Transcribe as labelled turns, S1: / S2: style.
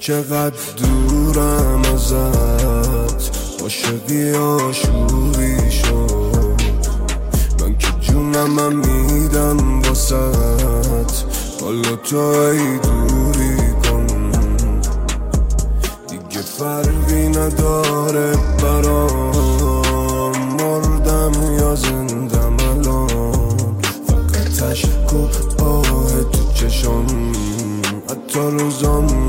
S1: چقدر دورم ازت، عاشقی آشوبی شد. من که جونم میدم واسط، حالا تو ای دوری کن. دیگه فرقی نداره برام، مردم یا زندم الان. فقط اشک و آه تو چشم، حتی روزام